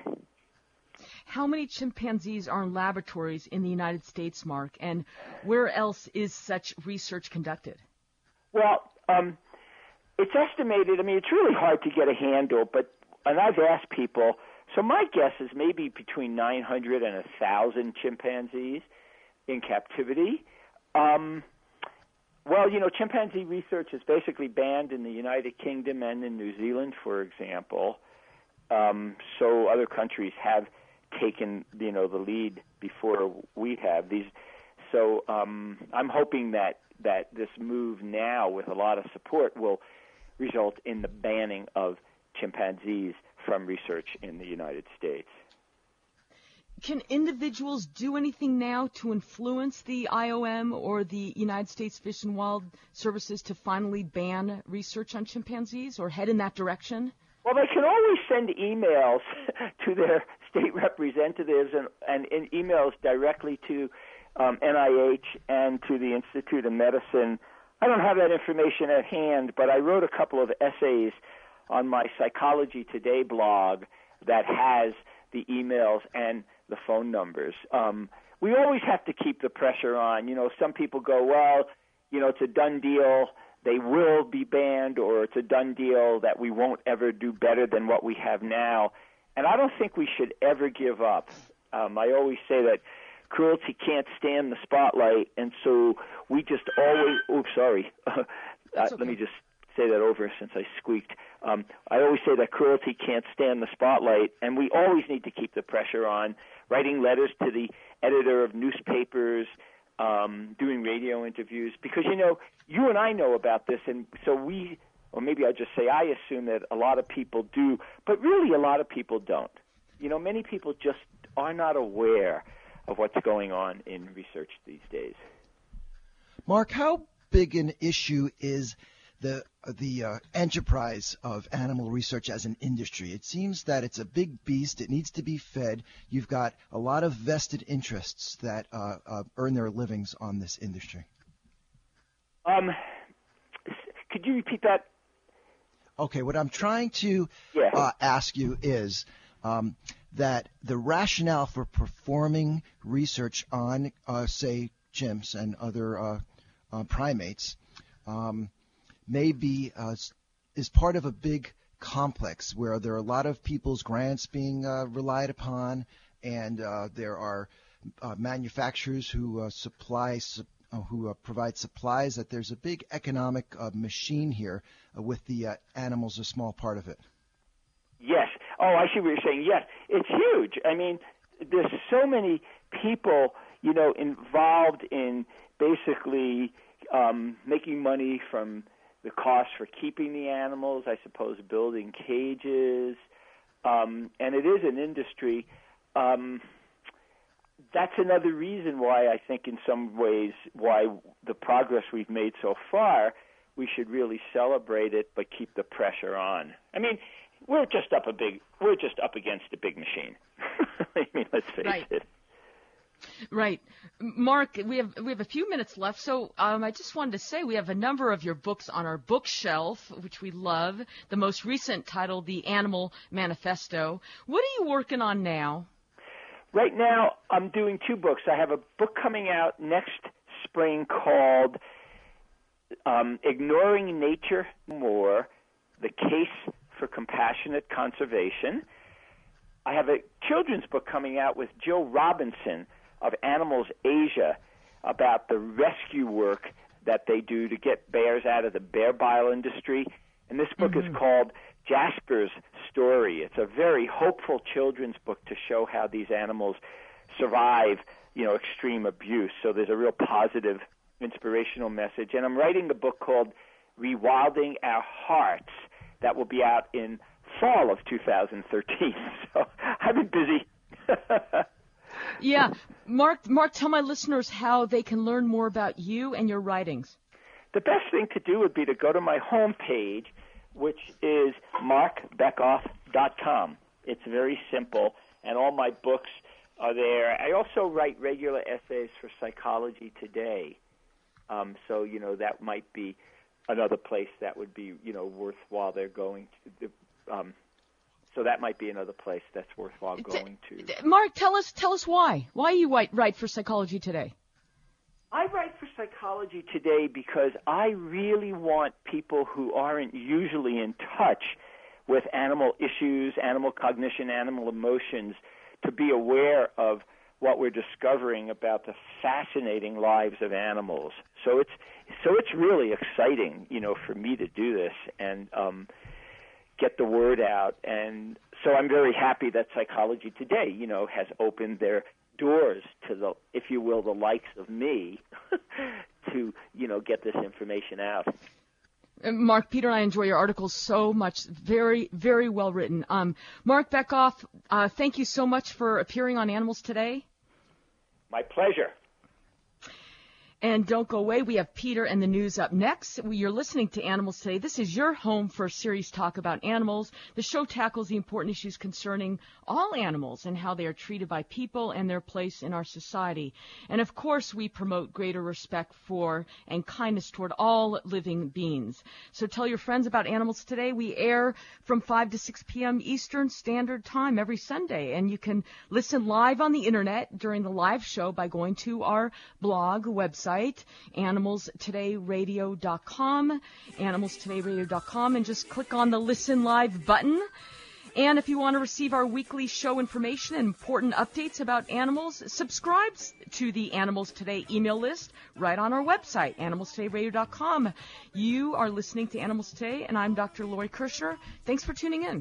How many chimpanzees are in laboratories in the United States, Mark, and where else is such research conducted? Well, um, it's estimated, I mean, it's really hard to get a handle, but, and I've asked people, so my guess is maybe between nine hundred and one thousand chimpanzees in captivity. Um, well, you know, chimpanzee research is basically banned in the United Kingdom and in New Zealand, for example. Um, so other countries have taken, you know, the lead before we have. These, so um, I'm hoping that, that this move now with a lot of support will result in the banning of chimpanzees from research in the United States. Can individuals do anything now to influence the I O M or the United States Fish and Wild Services to finally ban research on chimpanzees or head in that direction? Well, they can always send emails to their state representatives and, and, and emails directly to um, N I H and to the Institute of Medicine. I don't have that information at hand, but I wrote a couple of essays on my Psychology Today blog that has the emails and the phone numbers. Um, we always have to keep the pressure on. You know, some people go, well, you know, it's a done deal. They will be banned, or it's a done deal that we won't ever do better than what we have now. And I don't think we should ever give up. Um, I always say that cruelty can't stand the spotlight, and so we just always. Oh, sorry. uh, okay. Let me just say that over since I squeaked. Um, I always say that cruelty can't stand the spotlight, and we always need to keep the pressure on. Writing letters to the editor of newspapers, um, doing radio interviews, because, you know, you and I know about this, and so we, or maybe I just say I assume that a lot of people do, but really a lot of people don't. You know, many people just are not aware of what's going on in research these days. Mark, how big an issue is the the uh, enterprise of animal research as an industry? It seems that it's a big beast. It needs to be fed. You've got a lot of vested interests that uh, uh, earn their livings on this industry. Um, could you repeat that? Okay, what I'm trying to yeah. uh, ask you is um, that the rationale for performing research on, uh, say, chimps and other uh, uh, primates um, may be uh, is part of a big complex where there are a lot of people's grants being uh, relied upon, and uh, there are uh, manufacturers who uh, supply uh, who uh, provide supplies. That there's a big economic uh, machine here, uh, with the uh, animals a small part of it. Yes. Oh, I see what you're saying. Yes, it's huge. I mean, there's so many people, you know, involved in basically um, making money from the cost for keeping the animals, I suppose, building cages, um, and it is an industry. Um, that's another reason why I think in some ways why the progress we've made so far, we should really celebrate it but keep the pressure on. I mean, we're just up a big, we're just up against a big machine. I mean, let's face right. it. Right. Mark, we have we have a few minutes left, so um, I just wanted to say we have a number of your books on our bookshelf, which we love. The most recent titled The Animal Manifesto. What are you working on now? Right now, I'm doing two books. I have a book coming out next spring called um, Ignoring Nature More, The Case for Compassionate Conservation. I have a children's book coming out with Jill Robinson of Animals Asia about the rescue work that they do to get bears out of the bear bile industry. And this book mm-hmm. is called Jasper's Story. It's a very hopeful children's book to show how these animals survive, you know, extreme abuse. So there's a real positive, inspirational message. And I'm writing a book called Rewilding Our Hearts that will be out in fall of two thousand thirteen. So I've been busy. Yeah. Mark, Mark, tell my listeners how they can learn more about you and your writings. The best thing to do would be to go to my homepage, which is mark beckoff dot com. It's very simple, and all my books are there. I also write regular essays for Psychology Today. Um, so, you know, that might be another place that would be, you know, worthwhile they're going to. Um, so that might be another place that's worthwhile going to. Mark, tell us tell us why. Why you write, write for Psychology Today? I write for Psychology Today because I really want people who aren't usually in touch with animal issues, animal cognition, animal emotions, to be aware of what we're discovering about the fascinating lives of animals. So it's so it's really exciting, you know, for me to do this and um, get the word out. And so I'm very happy that Psychology Today, you know, has opened their doors to the, if you will, the likes of me to, you know, get this information out. Mark, Peter and I enjoy your articles so much. Very, very well written. Um, Mark Beckoff, uh, thank you so much for appearing on Animals Today. My pleasure. And don't go away. We have Peter and the news up next. You're listening to Animals Today. This is your home for serious talk about animals. The show tackles the important issues concerning all animals and how they are treated by people and their place in our society. And, of course, we promote greater respect for and kindness toward all living beings. So tell your friends about Animals Today. We air from five to six p.m. Eastern Standard Time every Sunday. And you can listen live on the Internet during the live show by going to our blog website. animals today radio dot com, animals today radio dot com, and just click on the Listen Live button. And if you want to receive our weekly show information and important updates about animals, subscribe to the Animals Today email list right on our website, animals today radio dot com. You are listening to Animals Today, and I'm Doctor Lori Kirshner. Thanks for tuning in.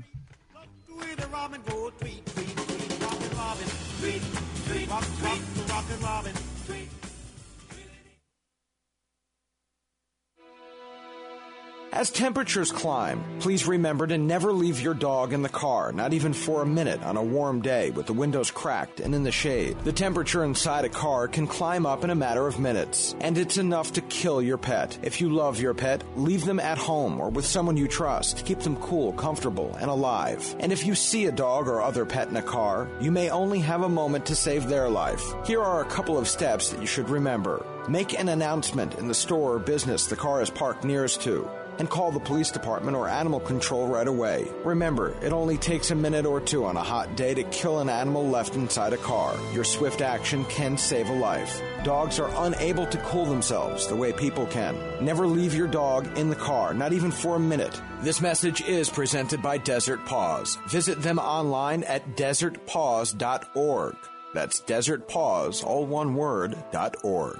As temperatures climb, please remember to never leave your dog in the car, not even for a minute on a warm day with the windows cracked and in the shade. The temperature inside a car can climb up in a matter of minutes, and it's enough to kill your pet. If you love your pet, leave them at home or with someone you trust. Keep them cool, comfortable, and alive. And if you see a dog or other pet in a car, you may only have a moment to save their life. Here are a couple of steps that you should remember. Make an announcement in the store or business the car is parked nearest to, and call the police department or animal control right away. Remember, it only takes a minute or two on a hot day to kill an animal left inside a car. Your swift action can save a life. Dogs are unable to cool themselves the way people can. Never leave your dog in the car, not even for a minute. This message is presented by Desert Paws. Visit them online at desert paws dot org. That's Desert Paws, all one word, dot org.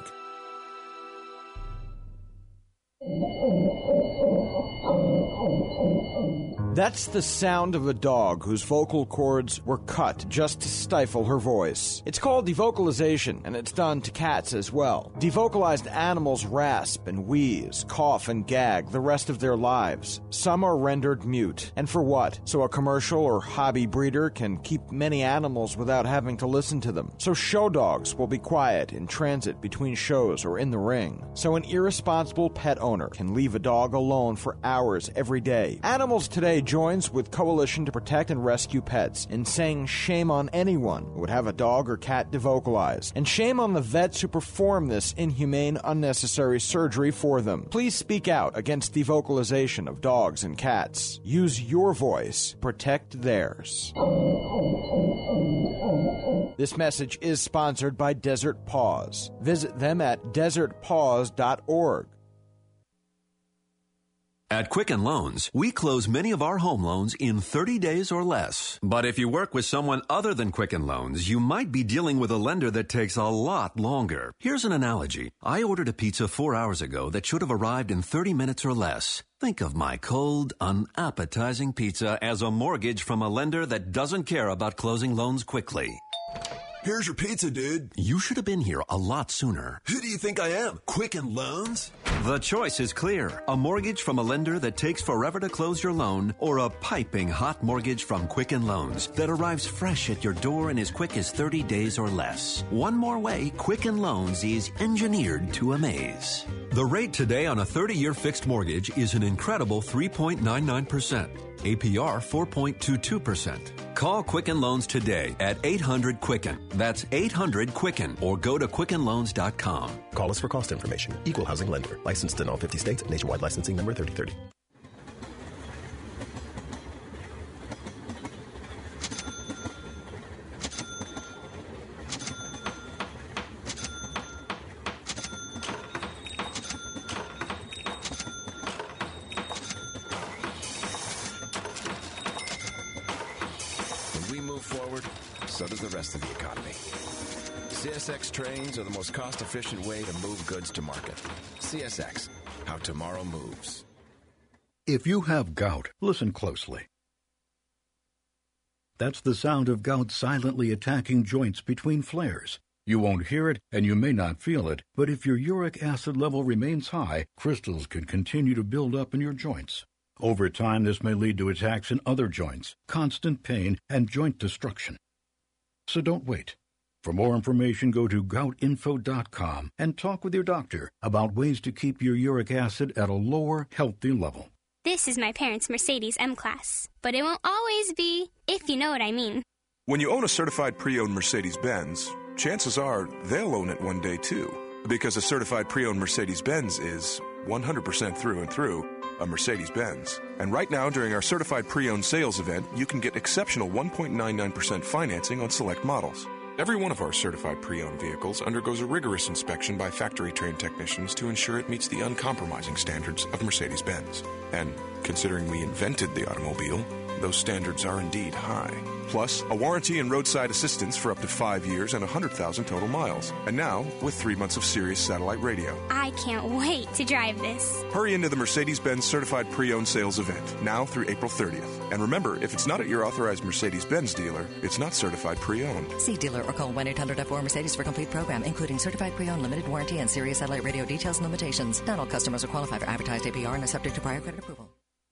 That's the sound of a dog whose vocal cords were cut just to stifle her voice. It's called devocalization, and it's done to cats as well. Devocalized animals rasp and wheeze, cough and gag the rest of their lives. Some are rendered mute. And for what? So a commercial or hobby breeder can keep many animals without having to listen to them. So show dogs will be quiet in transit between shows or in the ring. So an irresponsible pet owner can leave a dog alone for hours every day. Animals Today joins with Coalition to Protect and Rescue Pets in saying shame on anyone who would have a dog or cat devocalized, and shame on the vets who perform this inhumane, unnecessary surgery for them. Please speak out against devocalization of dogs and cats. Use your voice. Protect theirs. This message is sponsored by Desert Paws. Visit them at desert paws dot org. At Quicken Loans, we close many of our home loans in thirty days or less. But if you work with someone other than Quicken Loans, you might be dealing with a lender that takes a lot longer. Here's an analogy. I ordered a pizza four hours ago that should have arrived in thirty minutes or less. Think of my cold, unappetizing pizza as a mortgage from a lender that doesn't care about closing loans quickly. Here's your pizza, dude. You should have been here a lot sooner. Who do you think I am? Quicken Loans? The choice is clear. A mortgage from a lender that takes forever to close your loan, or a piping hot mortgage from Quicken Loans that arrives fresh at your door in as quick as thirty days or less. One more way, Quicken Loans is engineered to amaze. The rate today on a thirty-year fixed mortgage is an incredible three point nine nine percent. A P R four point two two percent. Call Quicken Loans today at eight hundred Quicken. That's eight hundred Quicken, or go to quicken loans dot com. Call us for cost information. Equal housing lender. Licensed in all fifty states. Nationwide licensing number thirty thirty. So does the rest of the economy. C S X trains are the most cost-efficient way to move goods to market. C S X, how tomorrow moves. If you have gout, listen closely. That's the sound of gout silently attacking joints between flares. You won't hear it, and you may not feel it, but if your uric acid level remains high, crystals can continue to build up in your joints. Over time, this may lead to attacks in other joints, constant pain, and joint destruction. So don't wait. For more information, go to gout info dot com and talk with your doctor about ways to keep your uric acid at a lower, healthy level. This is my parents' Mercedes M-Class, but it won't always be, if you know what I mean. When you own a certified pre-owned Mercedes-Benz, chances are they'll own it one day too, because a certified pre-owned Mercedes-Benz is one hundred percent through and through a Mercedes-Benz. And right now, during our certified pre-owned sales event, you can get exceptional one point nine nine percent financing on select models. Every one of our certified pre-owned vehicles undergoes a rigorous inspection by factory-trained technicians to ensure it meets the uncompromising standards of Mercedes-Benz. And considering we invented the automobile, those standards are indeed high. Plus, a warranty and roadside assistance for up to five years and one hundred thousand total miles. And now, with three months of Sirius satellite radio. I can't wait to drive this. Hurry into the Mercedes-Benz Certified Pre-Owned Sales event, now through April thirtieth. And remember, if it's not at your authorized Mercedes-Benz dealer, it's not certified pre-owned. See dealer or call one eight hundred F four Mercedes for complete program, including certified pre-owned, limited warranty, and Sirius satellite radio details and limitations. Not all customers are qualified for advertised A P R and are subject to prior credit approval.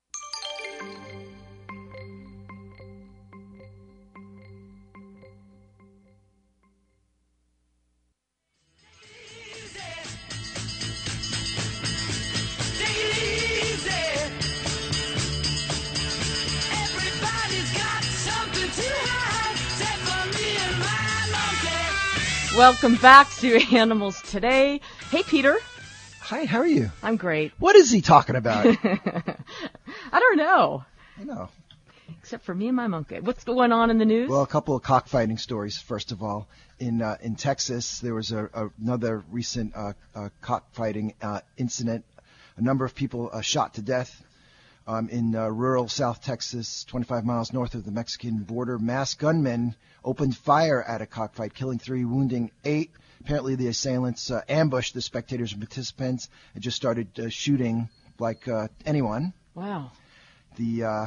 Welcome back to Animals Today. Hey, Peter. Hi, how are you? I'm great. What is he talking about? I don't know. I know. Except for me and my monkey. What's going on in the news? Well, a couple of cockfighting stories. First of all, in uh, in Texas, there was a, a, another recent uh, uh, cockfighting uh, incident. A number of people uh, shot to death. Um, in uh, rural South Texas, twenty-five miles north of the Mexican border, masked gunmen opened fire at a cockfight, killing three, wounding eight. Apparently, the assailants uh, ambushed the spectators and participants and just started uh, shooting like uh, anyone. Wow. The uh,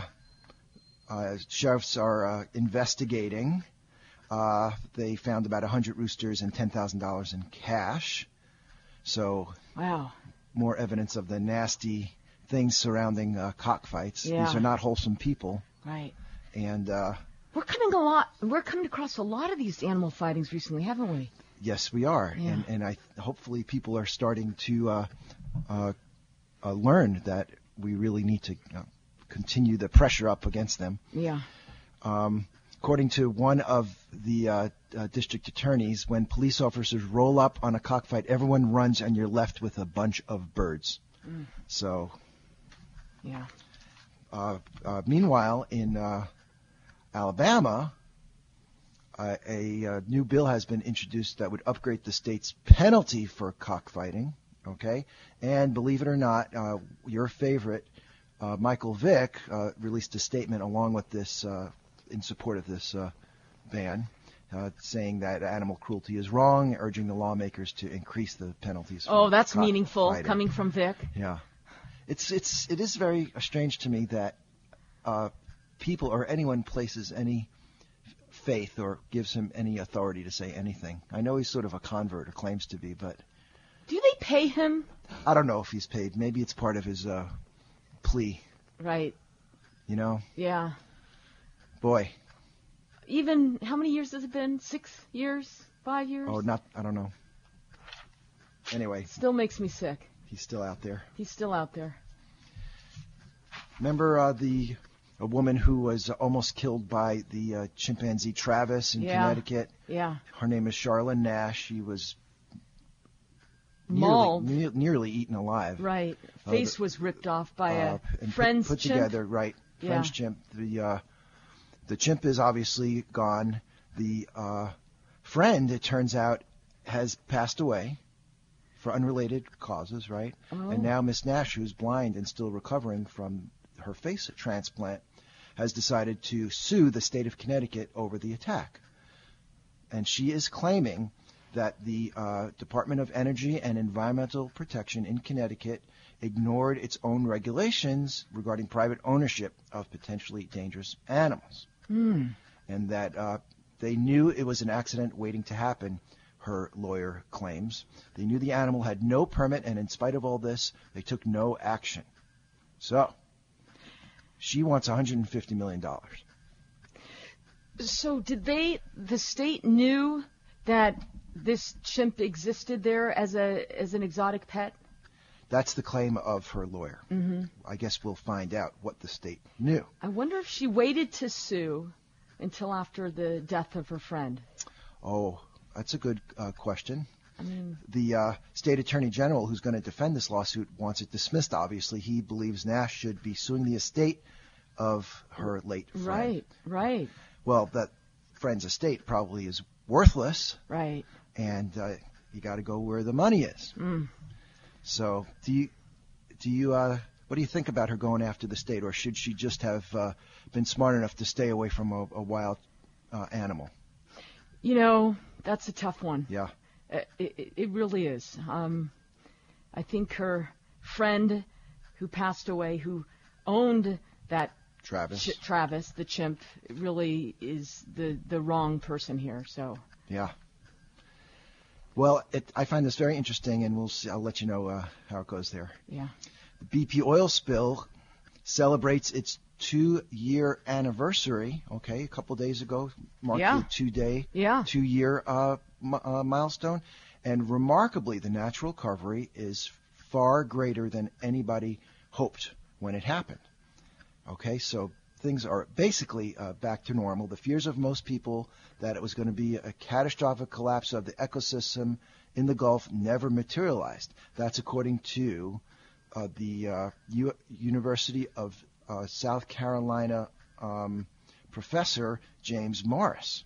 uh, sheriffs are uh, investigating. Uh, they found about one hundred roosters and ten thousand dollars in cash. So, wow. More evidence of the nasty things surrounding uh, cockfights. Yeah. These are not wholesome people. Right. And uh, we're coming a lot. We're coming across a lot of these animal fightings recently, haven't we? yes, we are. Yeah. And and I hopefully people are starting to uh, uh, uh, learn that we really need to uh, continue the pressure up against them. Yeah. Um, according to one of the uh, uh, district attorneys, when police officers roll up on a cockfight, everyone runs and you're left with a bunch of birds. Mm. So. Yeah. Uh, uh, meanwhile, in uh, Alabama, uh, a uh, new bill has been introduced that would upgrade the state's penalty for cockfighting. Okay, and believe it or not, uh, your favorite, uh, Michael Vick, uh, released a statement along with this uh, in support of this uh, ban, uh, saying that animal cruelty is wrong, urging the lawmakers to increase the penalties. For oh, that's meaningful cockfighting. Coming from Vick. Yeah. It's it's it is very strange to me that uh, people or anyone places any faith or gives him any authority to say anything. I know he's sort of a convert or claims to be, but do they pay him? I don't know if he's paid. Maybe it's part of his uh, plea. Right. You know. Yeah. Boy. Even how many years has it been? Six years? Five years? Oh, not I don't know. Anyway. Still makes me sick. He's still out there. He's still out there. Remember uh, the a woman who was almost killed by the uh, chimpanzee Travis in yeah. Connecticut? Yeah. Her name is Charla Nash. She was mauled, nearly, ne- nearly eaten alive. Right. Uh, Face the, was ripped off by uh, a and friend's put, put chimp. together, right? Yeah. Friend's chimp. The uh, the chimp is obviously gone. The uh, friend, it turns out, has passed away. For unrelated causes, right? Oh. And now Miss Nash, who's blind and still recovering from her face transplant, has decided to sue the state of Connecticut over the attack. And she is claiming that the uh, Department of Energy and Environmental Protection in Connecticut ignored its own regulations regarding private ownership of potentially dangerous animals. Mm. And that uh, they knew it was an accident waiting to happen. Her lawyer claims. They knew the animal had no permit, and in spite of all this, they took no action. So, she wants one hundred fifty million dollars. So, did they, the state knew that this chimp existed there as a as an exotic pet? That's the claim of her lawyer. Mm-hmm. I guess we'll find out what the state knew. I wonder if she waited to sue until after the death of her friend. Oh, that's a good uh, question. I mean, the uh, state attorney general who's going to defend this lawsuit wants it dismissed, obviously. He believes Nash should be suing the estate of her late friend. Right, right. Well, that friend's estate probably is worthless. Right. And uh, you got to go where the money is. Mm. So do you, do you uh, What do you think about her going after the state, or should she just have uh, been smart enough to stay away from a, a wild uh, animal? You know, that's a tough one. Yeah. It, it, it really is. Um, I think her friend who passed away, who owned that Travis, ch- Travis, the chimp, really is the, the wrong person here. So. Yeah. Well, it, I find this very interesting, and we'll see, I'll let you know uh, how it goes there. Yeah. The B P oil spill celebrates its two-year anniversary. Okay, a couple days ago, marked Yeah. the two-day, Yeah. two-year uh, m- uh, milestone. And remarkably, the natural recovery is far greater than anybody hoped when it happened. Okay, so things are basically uh, back to normal. The fears of most people that it was going to be a catastrophic collapse of the ecosystem in the Gulf never materialized. That's according to uh, the uh, U- University of uh, South Carolina um, professor James Morris.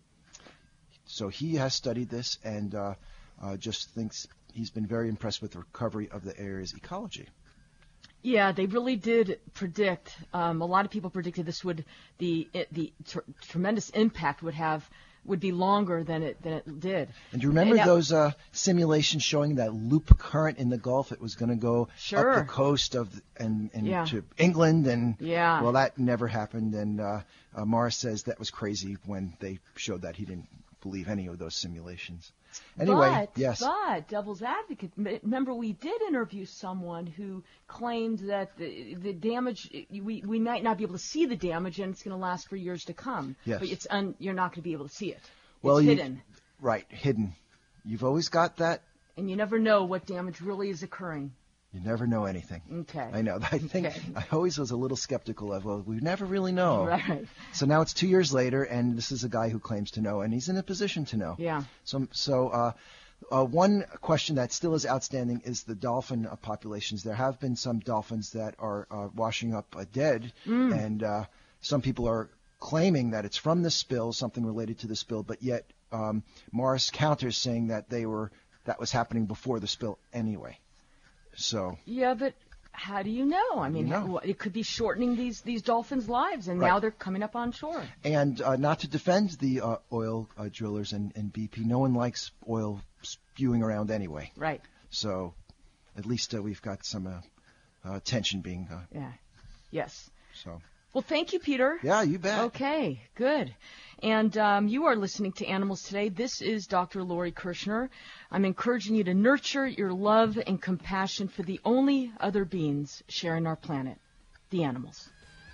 So he has studied this and uh, uh, just thinks he's been very impressed with the recovery of the area's ecology. Yeah, they really did predict. Um, a lot of people predicted this would the it, the tr- tremendous impact would have would be longer than it than it did. And do you remember And that- those uh, simulations showing that loop current in the Gulf? It was going to go Sure. up the coast of and, and Yeah. to England, and Yeah. well, that never happened. And uh, uh, Morris says that was crazy when they showed that. He didn't believe any of those simulations. Anyway, but, yes. But devil's advocate, m- remember we did interview someone who claimed that the, the damage we we might not be able to see the damage and it's going to last for years to come. Yes. But it's un, you're not going to be able to see it. well, it's you- hidden, Right, hidden. You've always got that. and you never know what damage really is occurring. You never know anything. Okay. I know. I think Okay. I always was a little skeptical of, well, we never really know. Right. So now it's two years later, and this is a guy who claims to know, and he's in a position to know. Yeah. So, so uh, uh, one question that still is outstanding is the dolphin uh, populations. There have been some dolphins that are uh, washing up uh, dead, Mm. and uh, some people are claiming that it's from the spill, something related to the spill, but yet um, Morris counters saying that they were that was happening before the spill anyway. So. Yeah, but how do you know? I mean, You know. how- it could be shortening these these dolphins' lives, and Right. now they're coming up on shore. And uh, not to defend the uh, oil uh, drillers and, and B P, no one likes oil spewing around anyway. Right. So at least uh, we've got some uh, uh, tension being. Uh, Yeah. Yes. So. Well, thank you, Peter. Yeah, you bet. Okay, good. And um, you are listening to Animals Today. This is Doctor Lori Kirshner. I'm encouraging you to nurture your love and compassion for the only other beings sharing our planet, the animals.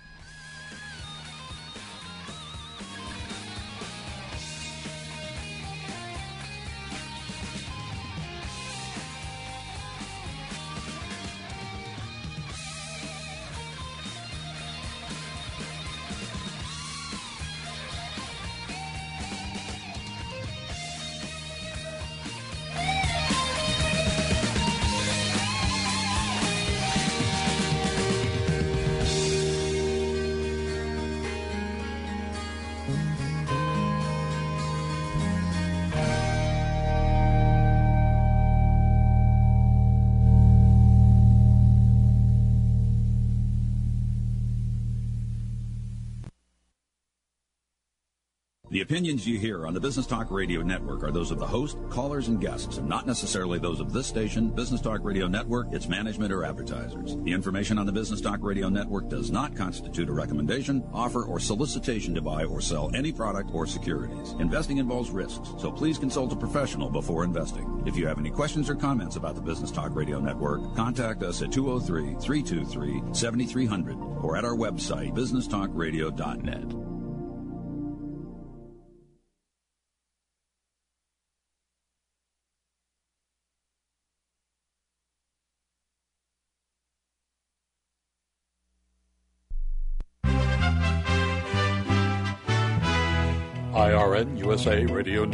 The opinions you hear on the Business Talk Radio Network are those of the host, callers, and guests, and not necessarily those of this station, Business Talk Radio Network, its management, or advertisers. The information on the Business Talk Radio Network does not constitute a recommendation, offer, or solicitation to buy or sell any product or securities. Investing involves risks, so please consult a professional before investing. If you have any questions or comments about the Business Talk Radio Network, contact us at two oh three, three two three, seven three zero zero or at our website, business talk radio dot net. I R N U S A Radio